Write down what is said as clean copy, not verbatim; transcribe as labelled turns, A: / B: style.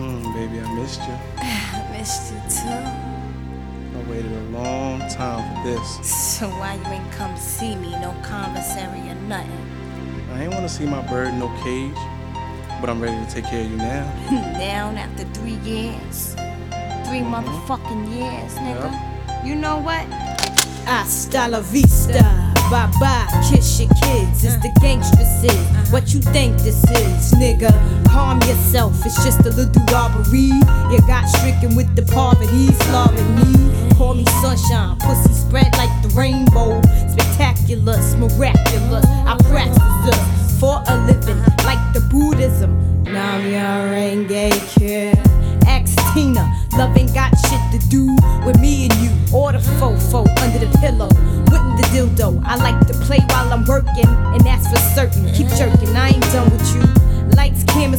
A: Baby, I missed you.
B: I missed you too.
A: I waited a long time for this.
B: So why you ain't come see me? No commissary or nothing.
A: I ain't wanna see my bird in no cage, but I'm ready to take care of you now.
B: Down after 3 years. 3 motherfucking years, nigga. You know what?
C: Hasta la vista, bye bye, kiss your kids. It's the gangstresses. What you think this is, nigga? Calm yourself, it's just a little robbery. You got stricken with the poverty, slaving me. Call me sunshine, pussy spread like the rainbow. Spectacular, miraculous. I practice this for a living, like the Buddhism. Nam ya renge kid. Ask Tina, love ain't got shit to do with me and you, or the fofo under the pillow, with the dildo. I like to play while I'm working, and that's for certain. Keep jerking, I ain't done with you.